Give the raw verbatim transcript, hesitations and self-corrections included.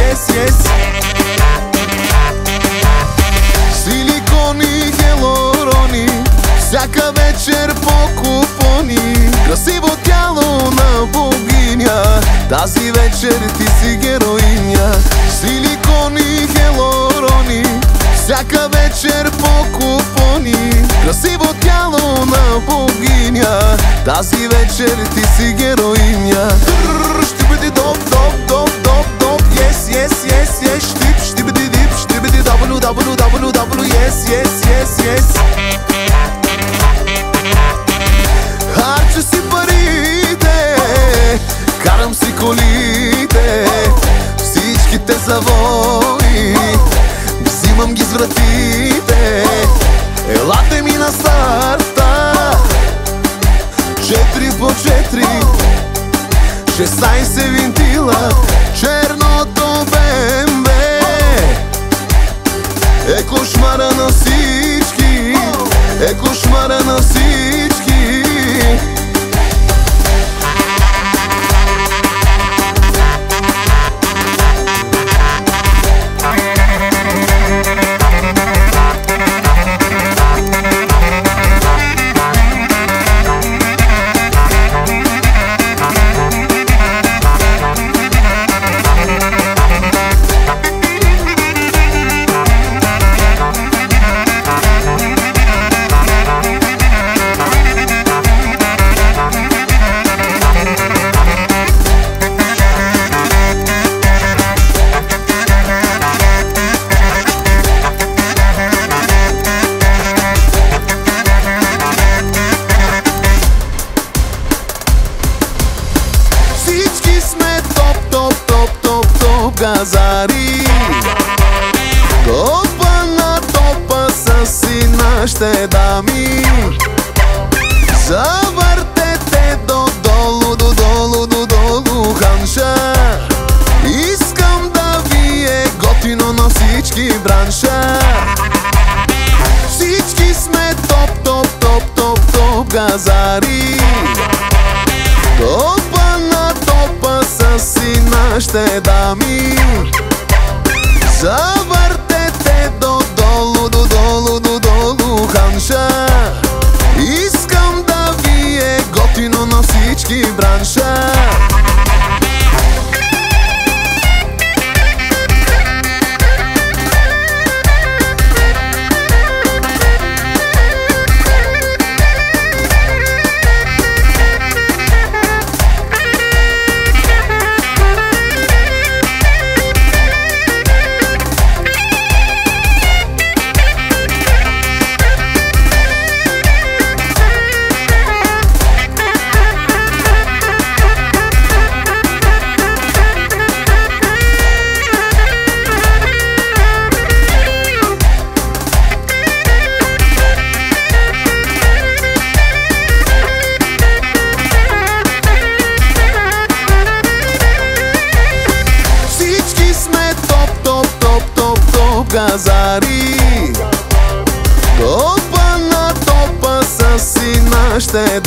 yes, yes. Силикони, хелорони, всяка вечер по купони. Красиво тяло на богиня, тази вечер ти си героиня. Силикони, хелорони, всяка вечер по купони. Красиво тяло на богиня, тази вечер ти си героиня. Ще бъде доп, доп, доп, доп, доп, yes, yes, yes, yes. Штип, ще бъде дип, ще бъде W, W, W, W, yes, yes, yes, yes. Харча си парите, карам си колите, всичките завои, взимам ги с вратите. Елате ми на старта, четири по четири, шестнайсет винтила, черното БМВ е кошмара на всички, е кошмара на всички. Газари, топа на топа са си нашите дами. Завъртете додолу, додолу, додолу ханша. Искам да ви е готино на всички бранша. Всички сме топ, топ, топ, топ, топ газари. Топа на топа са си нашите дами. Завъртете додолу, додолу, додолу ханша. Искам да ви е готино на всички бранша. Газари, топа на топа са си нашите